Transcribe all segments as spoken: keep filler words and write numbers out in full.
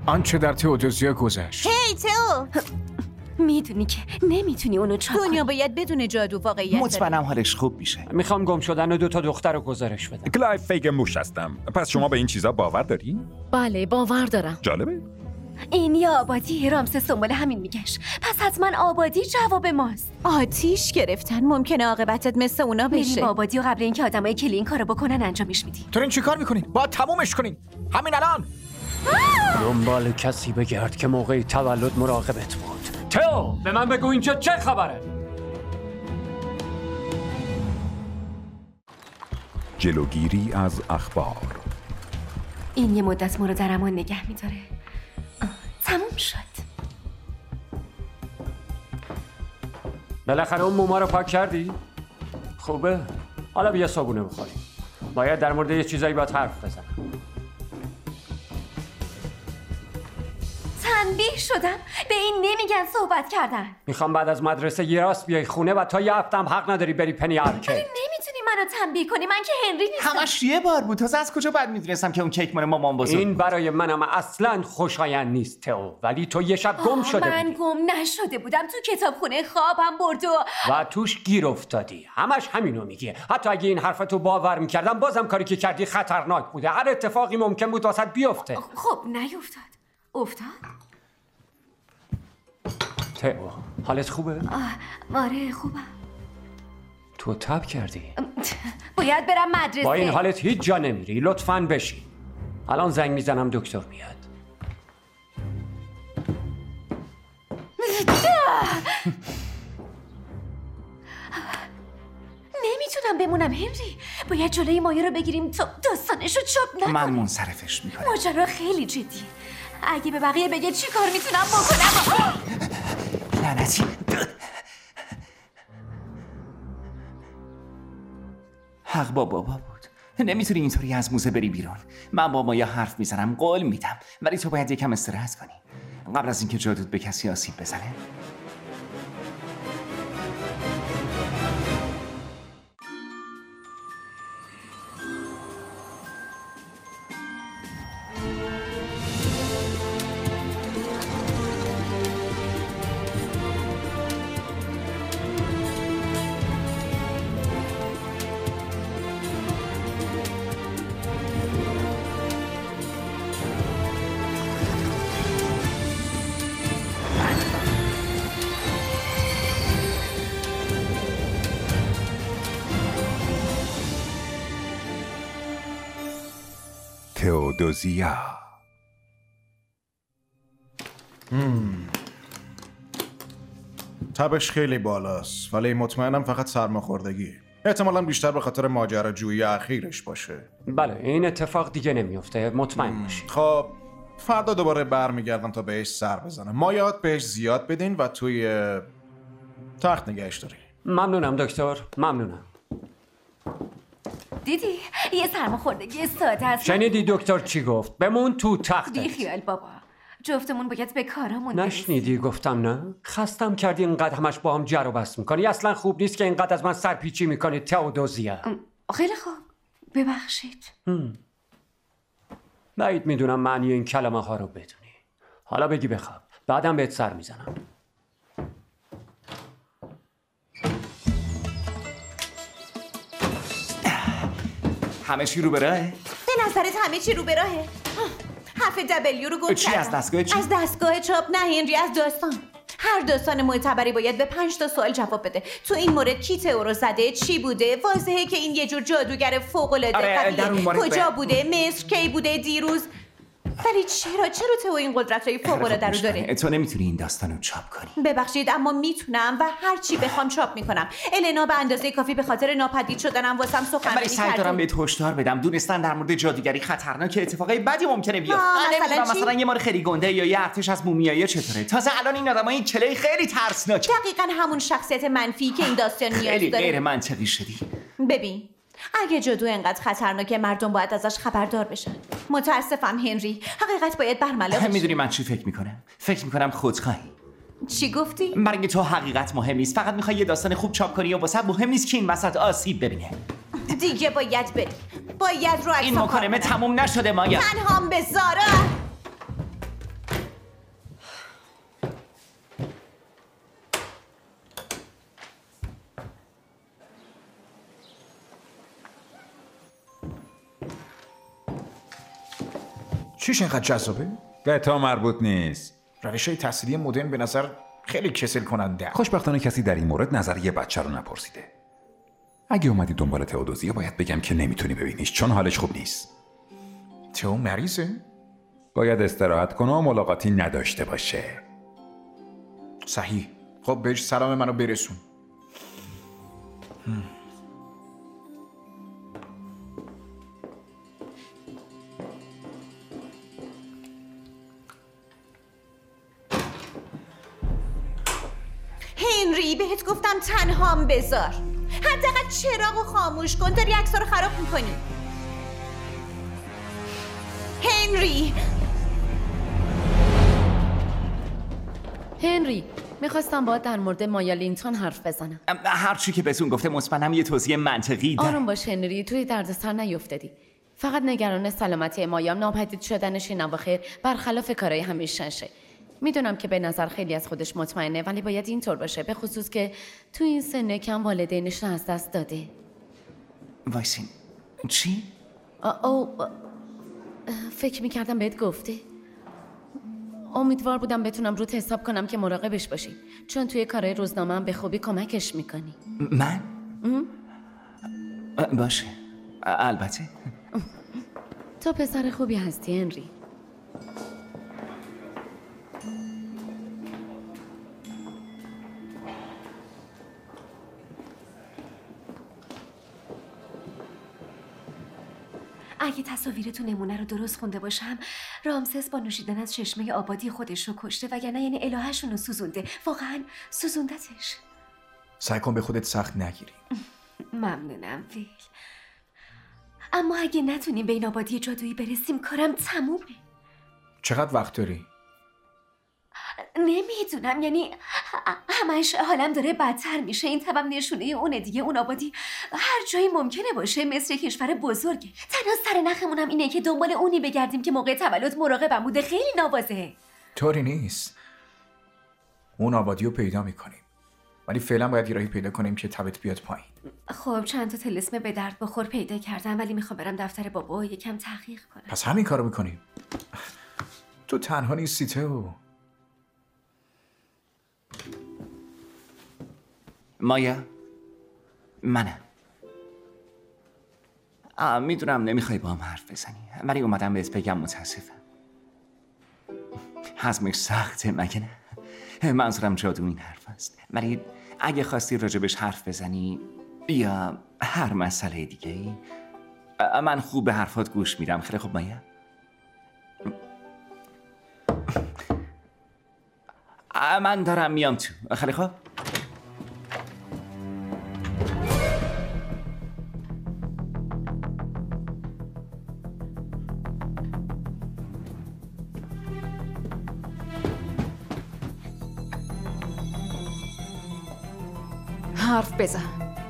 آنچه در تئودوزیا گذشت. هی تئو، میدونی که نمیتونی اونو چاپ کنی. دنیا باید بدون جادو واقعیت مطمئنم حالش خوب میشه. میخوام گم شدن دو تا دختر رو گزارش بدم. کلایف فیگ موش هستم. پس شما به این چیزا باور داری؟ بله باور دارم. جالبه. این یا آبادی رامسس دنبال همین میگشت. پس حتما آبادی جواب ماست. آتیش گرفتن ممکنه عاقبتت مثل اونا بشه. میریم آبادی و قبل اینکه آدمای کلی این کارو بکنن انجامش میدی. تو این چیکار میکنین؟ باید تمومش کنین. همین الان. دنبال کسی بگرد که موقع تولد مراقبت بود. تئو به من بگو اینجا چه خبره؟ جلوگیری از اخبار. این یه مدت ما رو در امان نگه میداره. تموم شد. بالاخره اون موما رو پاک کردی؟ خوبه. حالا بیا صابونه بخوریم. باید در مورد یه چیزایی باید حرف بزنم. تنبیه شدم به این نمیگن صحبت کردن. میخوام بعد از مدرسه یه راست بیای خونه و تا یه هفتم حق نداری بری پنی ارکید. نمیتونی منو تنبیه کنی، من که هنری نیستم. همش یه بار بود. تازه از کجا بعد میدونستم که اون کیک مال مامان بزرگ. این برای منم اصلا خوشایند نیست تئو، ولی تو یه شب گم شده من بودی. گم نشده بودم، تو کتابخونه خوابم برد و و توش گیر افتادی. همش همینو میگه. حتی اگه این حرفتو باور میکردم بازم کاری که کردی خطرناک بوده. هر اتفاقی ممکن بود واسط بیفته. خب نیفتاد. افتاد؟ تئو حالت خوبه؟ آه، آره خوبم. تو تب کردی؟ باید برم مدرسه. با این حالت هیچ جا نمیری. لطفاً بشین. الان زنگ میزنم دکتر میاد. نمیتونم بمونم هنری. باید جلوی مایه رو بگیریم تا داستانشو چاپ نکنه. من منصرفش میکنم. ماجرا خیلی جدیه. اگه به بقیه بگه چی کار میتونم بکنم. لعنتی. حق با بابا بود. نمیتونی اینطوری از موزه بری بیرون. من با مایا حرف میزنم، قول میدم، ولی تو باید یکم استراحت کنی قبل از اینکه جادوت به کسی آسیب بزنه. تئودوزیا. تبش خیلی بالاست ولی مطمئنم فقط سرماخوردگی. احتمالاً بیشتر به خاطر ماجراجویی اخیرش باشه. بله این اتفاق دیگه نمیفته، مطمئن باشی. خب فردا دوباره برمیگردم تا بهش سر بزنم. مایات بهش زیاد بدین و توی تخت نگهش داری. ممنونم دکتر، ممنونم. دیدی؟ یه سرماخوردگی ساده است. شنیدی دکتر چی گفت؟ بمون تو تختت. بی خیال بابا. جفتمون باید به کارامون برسیم. نشنیدی گفتم نه؟ خستم کردی اینقدر همش با هم جر و بحث میکنی. اصلا خوب نیست که اینقدر از من سرپیچی میکنی تئودوزیا. خیلی خوب. ببخشید. بعید میدونم معنی این کلمه ها رو بدونی. حالا بگی بخواب. بعدم بهت سر میزنم. همه چی رو به راهه؟ به نظرت همه چی رو به راهه؟ حرف دبلیو رو گم چی کردم. از دستگاه چی؟ از دستگاه چاپ نه هنری، از داستان. هر داستان معتبری باید به پنج تا سوال جواب بده. تو این مورد کی تئو رو زده؟ چی بوده؟ واضحه که این یه جور جادوگر فوق‌العاده آره، در اون مورد کجا به... بوده؟ مصر کی بوده؟ دیروز؟ ولی چرا چرا تئو این قدرت‌های فوق‌العاده رو داره؟ تو نمیتونی این داستانو چاپ کنی. ببخشید اما میتونم و هر چی بخوام چاپ میکنم. النا به اندازه کافی به خاطر ناپدید شدنم واسم سخنرانی ولی سعی دارم بهت هشدار بدم. دونستن در مورد جادوگری خطرناکه، اتفاقای بدی ممکنه بیفته. مثلا چی؟ مثلا یه مار خیلی گنده یا یه ارتش از مومیایی چطوره؟ تازه الان این آدمای این کلی خیلی ترسناکه. دقیقاً همون شخصیت منفی که این داستان نیاز خیلی داره. غیر منطقی شدی. ببین اگه جادو انقدر خطرناکه مردم باید ازش خبردار بشن. متاسفم هنری، حقیقت باید برملا بشه. میدونی من چی فکر میکنم؟ فکر میکنم خودخواهی. چی گفتی؟ برای تو حقیقت مهم نیست، فقط میخوای یه داستان خوب چاپ کنی و واسه مهم نیست که این وسط آسیب ببینه. دیگه باید بری. باید رو این مکالمه تموم نشده مایا. تنهام به زارا. چیش اینقدر جذابه؟ به تو مربوط نیست. روش های تحصیلی مدرن به نظر خیلی کسل کننده. خوشبختانه کسی در این مورد نظر یه بچه رو نپرسیده. اگه اومدی دنبال تئودوزیا باید بگم که نمیتونی ببینیش چون حالش خوب نیست. تئو مریضه؟ باید استراحت کنه و ملاقاتی نداشته باشه. صحیح. خب بهش سلام منو برسون. هم. هنری بهت گفتم تنهام بذار. حداقل چراغو خاموش کن، داری عکس‌ها رو خراب میکنی. هنری هنری میخواستم باید در مورد مایا لینتون حرف بزنم. هر چی که بهتون گفته مطمئنم یه توضیح منطقی داره. آروم باش هنری، توی دردسر نیفتادی. فقط نگران سلامتی مایا، ناپدید شدنش این اواخر برخلاف کارهای همیشه‌شه. میدونم که به نظر خیلی از خودش مطمئنه ولی باید اینطور باشه، به خصوص که تو این سن کم والدینش رو از دست داده. وایسین چی؟ او فکر میکردم بهت گفته. امیدوار بودم بتونم روت حساب کنم که مراقبش باشی، چون توی کارهای روزنامه هم به خوبی کمکش میکنی. من؟ باشه البته. تو پسر خوبی هستی هنری. اگه تصاویر تو نمونه رو درست خونده باشم، رامسس با نوشیدن از چشمه آبادی خودش رو کشته وگرنه یعنی الهه‌شون رو سوزونده. واقعا سوزوندتش. سعی کن به خودت سخت نگیری. ممنونم ویل. اما اگه نتونیم به این آبادی جادویی برسیم کارم تمومه. چقدر وقت داری؟ نمیدونم، یعنی همش حالم داره بدتر میشه. این تبم نشونه اونه دیگه. اون آبادی هر جایی ممکنه باشه، مثل کشور بزرگه. تنها سر نخمونم اینه که دنبال اونی بگردیم که موقع تولد مراقبم بوده. خیلی نوازه. طوری نیست. اون آبادی رو پیدا میکنیم، ولی فعلا باید یه راهی پیدا کنیم که تبت بیاد پایین. خب چند تا طلسم به درد بخور پیدا کردم، ولی میخوام برم دفتر بابا و یکم تحقیق کنم. پس همین کارو میکنیم. تو تنها نیستی تو. مایا منم. میدونم نمیخوای با هم حرف بزنی ولی اومدم بهت بگم متاسفم. هضمش سخته مگه نه؟ منظورم جادو این حرف است، ولی اگه خواستی راجبش حرف بزنی یا هر مسئله دیگه ای من خوب به حرفات گوش میدم. خیلی خوب مایا. من دارم میام تو. خیلی خوب. حرف بزن.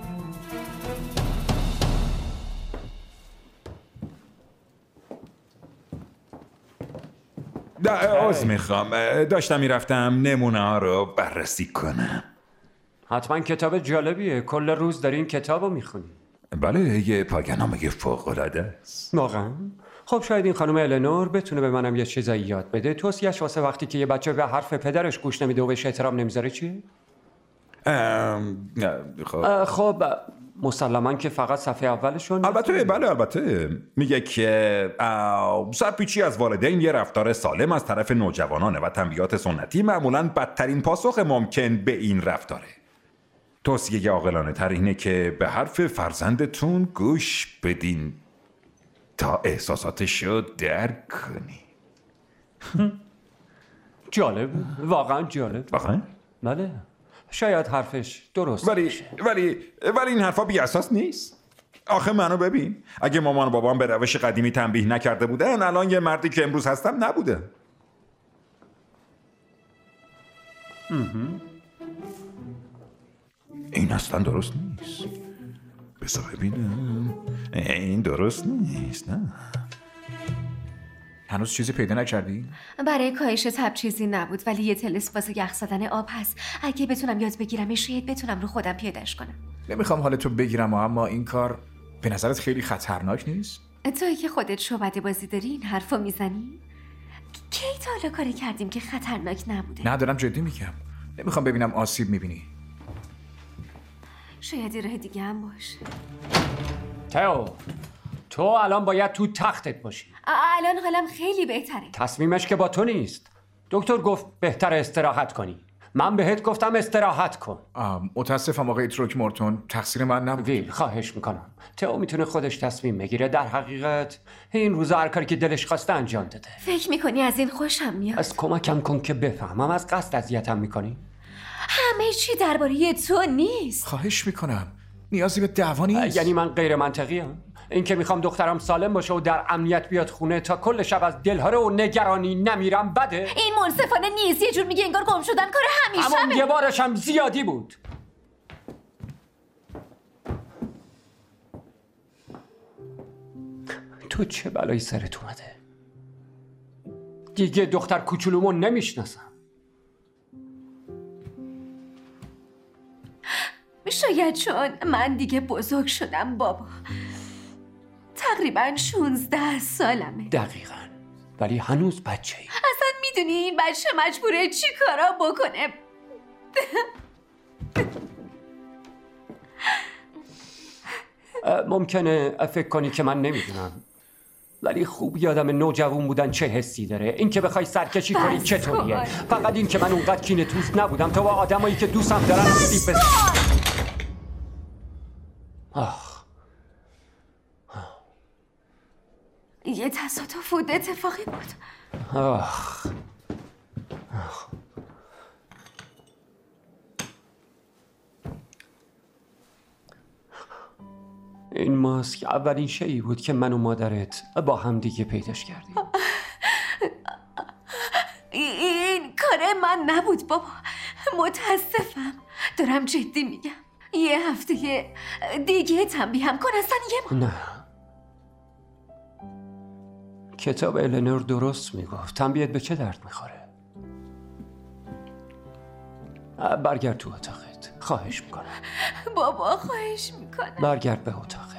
عذر میخوام، داشتم میرفتم نمونه ها رو بررسی کنم. حتما کتاب جالبیه. کل روز داری این کتاب رو میخونی. بله یه پاگنامه فوق العاده است. واقعا؟ خب شاید این خانم النور بتونه به منم یه چیزایی یاد بده. توصیه‌اش واسه وقتی که یه بچه به حرف پدرش گوش نمیده و بهش احترام نمیذاره چیه؟ ام... خب خب مسلما که فقط صفحه اولشون. البته بله البته میگه که سرپیچی از والدین یه رفتار سالم از طرف نوجوانانه و تنبیهات سنتی معمولاً بدترین پاسخ ممکن به این رفتاره. توصیه عاقلانه تر اینه که به حرف فرزندتون گوش بدین تا احساساتشو درک کنی. جالب، واقعا جالب. واقعا؟ بله شاید حرفش درست ولی باشه. ولی ولی این حرفا بی اساس نیست. آخه منو ببین، اگه مامان و بابام به روش قدیمی تنبیه نکرده بودن الان یه مردی که امروز هستم نبوده. این اصلا درست نیست. بذار ببینم. این درست نیست. نه هنوز چیزی پیدا نکردی؟ برای کاهش تب چیزی نبود، ولی یه طلسم واسه یخ زدن آب هست. اگه بتونم یاد بگیرمش شاید بتونم رو خودم پیاده‌اش کنم. نمیخوام حالتو بگیرم اما این کار به نظرت خیلی خطرناک نیست؟ توی که خودت شعبده بازی داری این حرفو میزنی؟ کی تا حالا کاری کردیم که خطرناک نبوده؟ نه دارم جدی میگم. نمیخوام ببینم آسیب میبینی. شاید یه راه دیگه هم باشه. تئو، تو الان باید تو تختت باشی. الان حالم خیلی بهتره. تصمیمش که با تو نیست. دکتر گفت بهتر استراحت کنی. من بهت گفتم استراحت کن. متاسفم آقای تروک مورتون، تقصیر من نبود. ویل خواهش میکنم. تئو میتونه خودش تصمیم بگیره. در حقیقت این روزا هر کاری که دلش خواسته انجام داده. فکر میکنی از این خوشم میاد؟ از کمکم کن که بفهمم از قصد اذیتم میکنی؟ همه چی درباره تو نیست. خواهش میکنم، نیازی به دعوا نیست. یعنی من غیر منطقیم؟ این که میخوام دخترم سالم باشه و در امنیت بیاد خونه تا کل شب از دلهاره و نگرانی نمیرم بده؟ این منصفانه نیست. یه جور میگه انگار گم شدن کار همیشه. اما یه بارش هم زیادی بود. تو چه بلایی سرت اومده؟ دیگه دختر کوچولومو نمیشناسم. شاید چون من دیگه بزرگ شدم بابا. تقریبا شونزده سالمه. دقیقاً. ولی هنوز بچه ای. اصلا میدونی این بچه مجبوره چی کارا بکنه؟ ممکنه فکر کنی که من نمیدونم، ولی خوب یادم نوجوان بودن چه حسی داره. این که بخوای سرکشی کنی چطوریه؟ فقط این که من اونقدر کینه توست نبودم تا با آدمایی که دوستم دارن سیب بزن. آخ یه تصادف بود، اتفاقی بود. آخ آخ این ماسک اولین شیئی بود که من و مادرت با هم دیگه پیداش کردیم. این کار من نبود بابا، متاسفم. دارم جدی میگم. یه هفته دیگه تنبیهم کن. اصلا یه ما... نه، کتاب النور درست میگفت. تنبیهت به چه درد میخوره؟ برگرد تو اتاقت، خواهش میکنم. بابا خواهش میکنم. برگرد به اتاقت.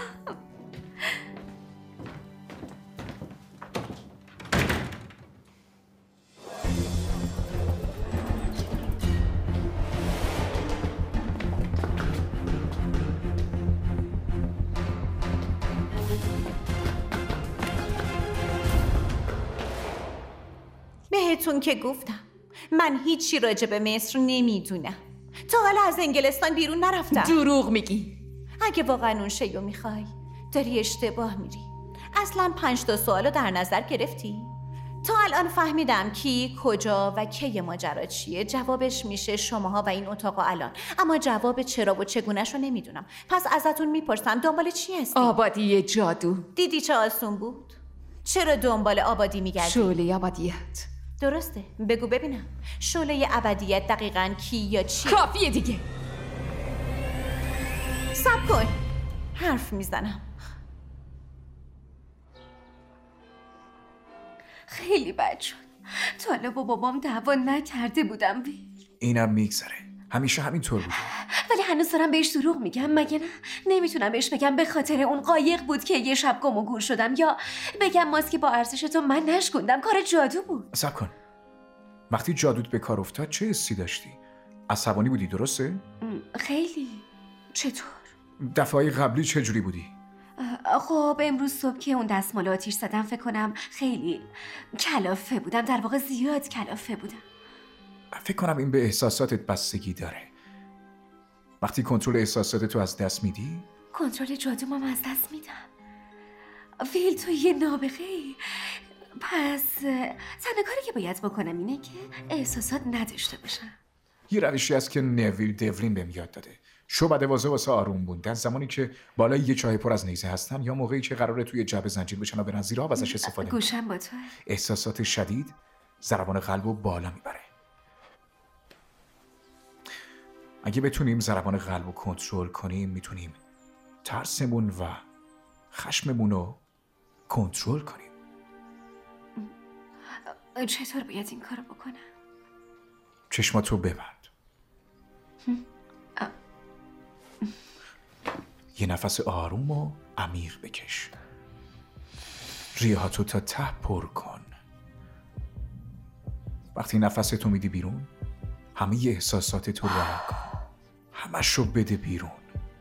بهتون که گفتم من هیچی راجع به مصر نمیدونم. تا حالا از انگلستان بیرون نرفتم. دروغ میگی. اگه واقعا اون شیو میخوای داری اشتباه میری. اصلا پنج تا سوالو در نظر گرفتی؟ تا الان فهمیدم کی، کجا و کی ماجرا چیه. جوابش میشه شماها و این اتاق الان. اما جواب چرا و چگونه‌شو نمیدونم. پس ازتون میپرسم دنبال چی هستی؟ آبادی جادو. دیدی چه آسون بود؟ چرا دنبال آبادی میگردی؟ شعله ابدیت. درسته، بگو ببینم شعله ابدیت دقیقاً کی یا چی؟ کافیه دیگه. صبر کن، حرف میزنم. خیلی بد شد. تا حالا با بابام دعوا نکرده بودم. اینم میگذره، همیشه همینطور بود. ولی هنوز دارم بهش دروغ میگم، مگه نه؟ نمیتونم بهش بگم به خاطر اون قایق بود که یه شب گم و گور شدم، یا بگم ماسک با ارزش تو من نشکندم، کار جادو بود. صبر کن، وقتی جادوت به کار افتاد چه حسی داشتی؟ عصبانی بودی درسته؟ خیلی. چطور؟ دفعه قبلی چه جوری بودی؟ خب امروز صبح که اون دستمال آتیش زدم فکر کنم خیلی کلافه بودم، در واقع زیاد کلافه بودم. فکر کنم این به احساساتت بستگی داره. وقتی کنترل احساسات تو از دست میدی؟ کنترل جادومم از دست میدم. ویل تو یه نابغه ای. پس تنها کاری که باید بکنم اینه که احساسات نداشته باشم. یه روشی هست که نویل دیولین بهم یاد داده. شعبده واسه واسه آروم بودن زمانی که بالای یه چاه پر از نیزه هستن یا موقعی که قراره توی جعبه زنجیر بشن و برن زیر آب ازش استفاده کنن. گوشم با تو. احساسات شدید ضربان قلبو بالا میبره. اگه بتونیم ضربان قلبو کنترل کنیم میتونیم ترسمون و خشممون رو کنترل کنیم. چطور باید این کارو بکنم؟ چشماتو ببند. یه نفس آروم و عمیق بکش. ریهاتو تا ته پر کن. وقتی نفستو میدی بیرون همه احساسات تو رها کن. همش رو بده بیرون.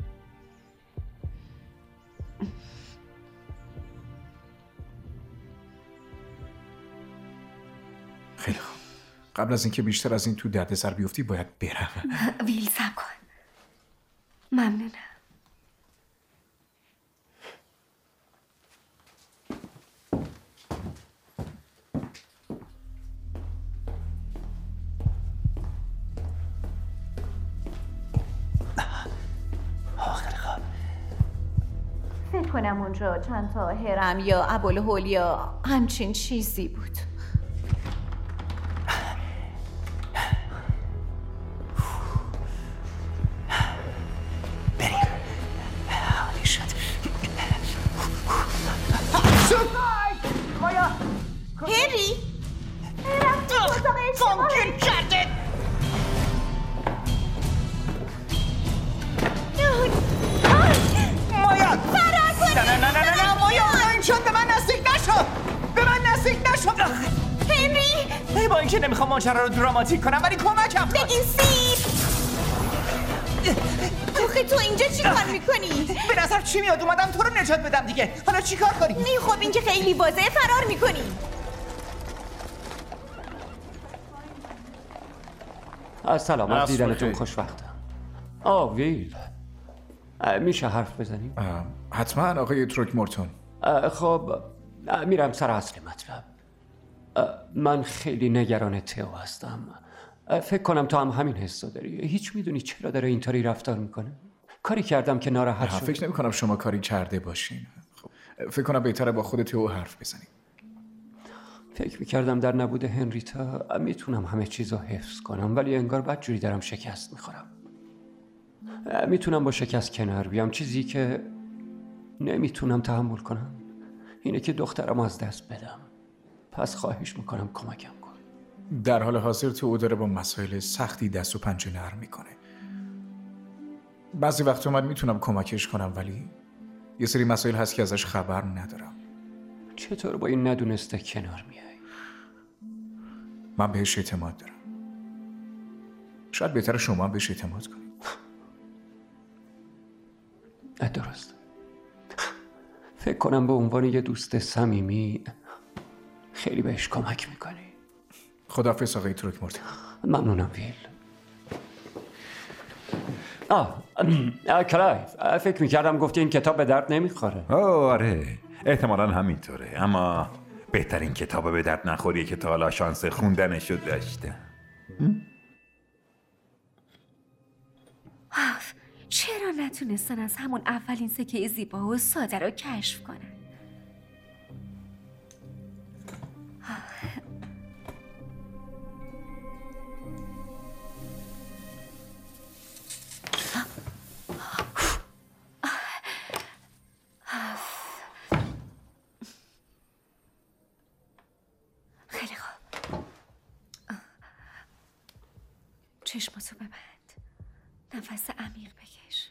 خیلی خوب. قبل از اینکه بیشتر از این تو دردسر بیفتی باید برم. ویل صبر کن. ممنونم. فکر کنم اونجا چند تا هرم یا ابوالهول یا همچین چیزی بود. بریم. عالی شد. هنری؟ ممکن کرده مایا فرار کنید. نه نه نه نه نه مایا این شد به من نزدیک نشو به من نزدیک نشو هنری ای با اینکه نمیخوام ماجرا رو دراماتیک کنم ولی کمکم کن. بگین سیب. آخه تو اینجا چی کار میکنی؟ به نظر چی میاد اومدم تو رو نجات بدم دیگه. حالا چی کار کنیم؟ نه خب این که خیلی واضحه فرار میکنی. از سلامت عصر دیدنتون بخیر. خوشوقتم. آه ویل میشه حرف بزنیم؟ حتما آقای تروکمورتون. خب میرم سر اصل مطلب. من خیلی نگران تئو هستم. فکر کنم تو هم همین حسو داری. هیچ میدونی چرا داره اینطوری رفتار میکنه؟ کاری کردم که ناراحت شد. فکر نمی کنم شما کاری کرده باشین. خب فکر کنم بهتره با خود تئو حرف بزنیم. فکر میکردم در نبود هنریتا میتونم همه چیز رو حفظ کنم ولی انگار بدجوری دارم شکست میخورم. میتونم با شکست کنار بیام. چیزی که نمیتونم تحمل کنم اینه که دخترم از دست بدم. پس خواهش میکنم کمکم کن. در حال حاضر تئو داره با مسائل سختی دست و پنجه نرم میکنه. بعضی وقتا من میتونم کمکش کنم ولی یه سری مسائل هست که ازش خبر ندارم. چطور با این ندونسته کنار میای؟ من بهش اعتماد دارم. شاید بهتره شما هم بهش اعتماد کنید. درست. فکر کنم به عنوان یه دوست صمیمی خیلی بهش کمک میکنی. خداحافظ آقای تروکمورتون. ممنونم ویل. آه آه، کلایف فکر میکردم گفتی این کتاب به درد نمیخوره. آره احتمالاً همینطوره اما بهترین کتاب به درد نخوریه که تا حالا شانس خوندنشو داشته. آف چرا نتونستن از همون اولین سکه زیبا و ساده رو کشف کنن؟ خیلی خوب. چشماتو ببند. نفس عمیق بکش.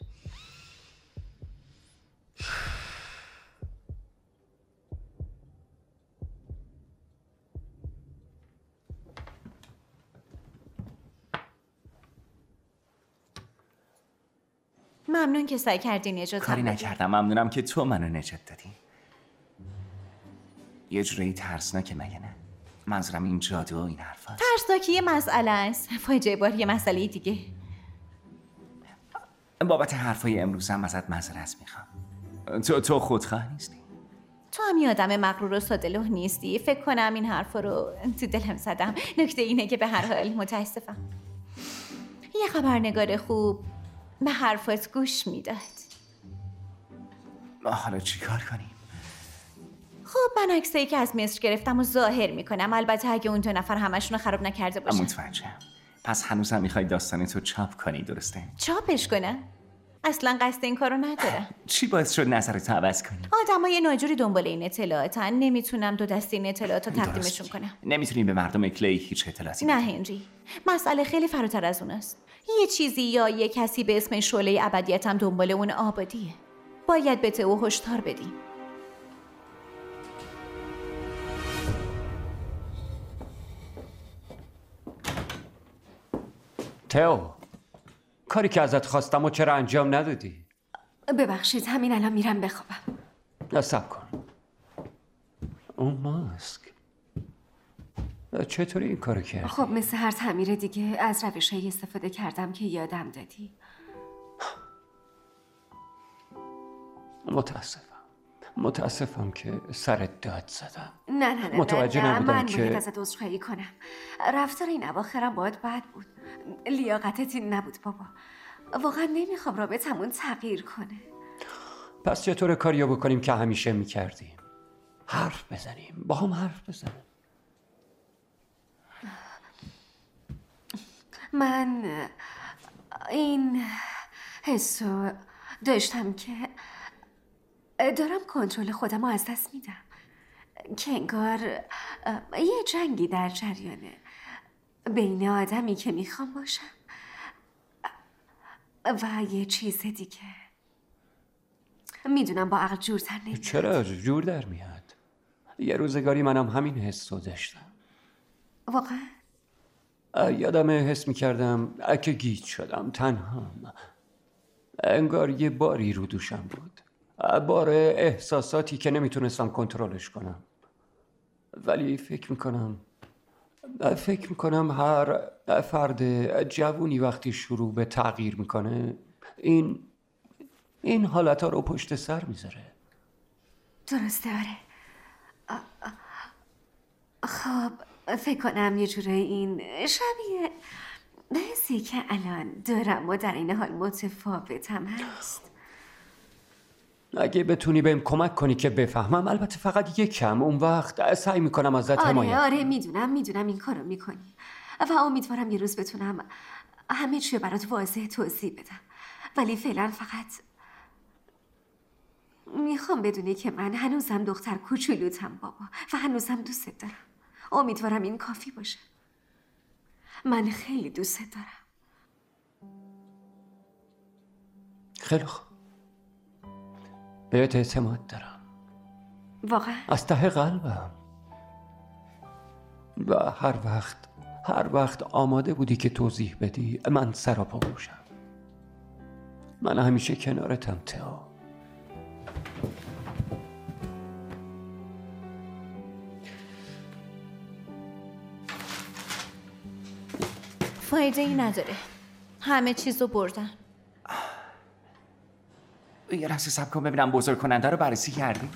ممنون که سعی کردی نجاتم کاری بدی. نکردم. ممنونم که تو منو نجات دادی. یه جورایی ترسناکه مگه نه؟ منظورم این جادو و این حرفا. ترسناکی یه مسئله است. فاجعه بار یه مسئله دیگه. بابت حرفای امروزم ازت معذرت میخوام. تو تو خودخواه نیستی؟ تو هم یه آدم مغرور و ساده‌لوح نیستی. فکر کنم این حرفا رو تو دلم زدم. نکته اینه که به هر حال متاسفم. یه خبرنگار خوب به حرفات گوش میداد. حالا چی کار کنیم؟ خب من عکسایی که از مصر گرفتم و ظاهر میکنم. البته اگه اون دو نفر همشون رو خراب نکرده باشن. متوجهم. پس هنوزم میخوای داستان تو چاپ کنی درسته؟ چاپش کنم؟ اصلا قصد این کارو ندارم. چی باعث شد نظرتو عوض کنی؟ آدمای ناجوری دنبال این اطلاعاتن. نمیتونم دو دسته این اطلاعات رو تقدیمشون کنم. نمیتونیم به مردم کلی هیچ اطلاعاتی نه بدیم. هنری، مسئله خیلی فراتر از اون است. یه چیزی یا یه کسی به اسم شعله ابدیتم دنبال اون آبادیه. باید به تئو هشدار بدیم. تئو، کاری که ازت خواستم و چرا انجام ندادی؟ ببخشید، همین الان میرم بخوابم. نصب کن. اون ماسک چطوری این کارو کردی؟ خب مثل هر تعمیر دیگه از روشهایی استفاده کردم که یادم دادی. متاسفم متاسفم که سرت داد زدم. نه نه نه متوجه نه, نه. نبودم من که باید ازت عذرخواهی کنم. رفتار این اواخرم باید بد بود. لیاقتت این نبود بابا. واقعا نمیخوام رابطمون تغییر کنه. پس چطور کاریو بکنیم که همیشه میکردیم؟ حرف بزنیم، با هم حرف بزنیم. من این حسو داشتم که دارم کنترل خودم رو از دست میدم، که انگار یه جنگی در جریانه بین آدمی که میخوام باشم و یه چیز دیگه. میدونم با عقل جورتر نمیاد. چرا جور در میاد؟ یه روزگاری منم همین حس رو داشتم. واقعا؟ یادم حس میکردم که گیج شدم، تنهام. انگار یه باری رو دوشم بود، بار احساساتی که نمیتونستم کنترلش کنم. ولی فکر میکنم فکر میکنم هر فرد جوونی وقتی شروع به تغییر میکنه این این حالتا رو پشت سر میذاره. درسته، آره. خب فکر کنم یه جوره این شبیه حسی که الان دارم و در این حال متفاوتم هست. اگه بتونی بهم کمک کنی که بفهمم، البته فقط یک کم، اون وقت سعی میکنم ازت حمایت کنم. آره آره میدونم میدونم این کارو میکنی و امیدوارم یه روز بتونم همه چی برات واضح توضیح بدم. ولی فعلا فقط میخوام بدونی که من هنوزم دختر کوچولوتم بابا و هنوزم دوست دارم. امیدوارم این کافی باشه. من خیلی دوست دارم. خیلی خوب، بهت اعتماد دارم واقعا از ته قلبم. و هر وقت هر وقت آماده بودی که توضیح بدی، من سراپا گوشم. من همیشه کنارتم تئو. فایده ای نداره، همه چیزو بردن. یه لحظه صبر کن ببینم بزرگ کننده رو بررسی کردی؟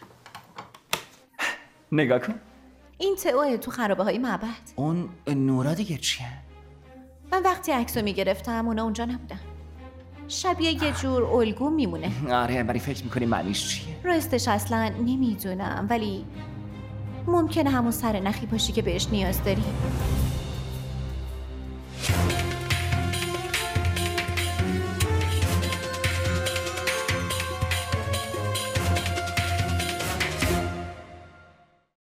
نگاه کن. این تئوه تو خرابه های معبد. اون نورا دیگه چیه؟ من وقتی عکسو میگرفتم اونا اونجا نبودن. شبیه یه جور الگو میمونه. آره، ولی فکر میکنی معنیش چیه؟ راستش اصلا نمیدونم، ولی ممکنه همون سر نخی باشی که بهش نیاز داری.